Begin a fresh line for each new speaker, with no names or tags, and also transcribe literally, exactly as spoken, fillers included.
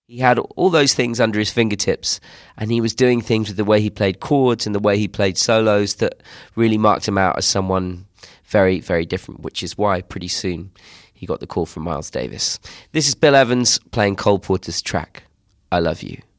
He had all those things under his fingertips, and he was doing things with the way he played chords and the way he played solos that really marked him out as someone very, very different, which is why pretty soon he got the call from Miles Davis. This is Bill Evans playing Cole Porter's track, I Love You.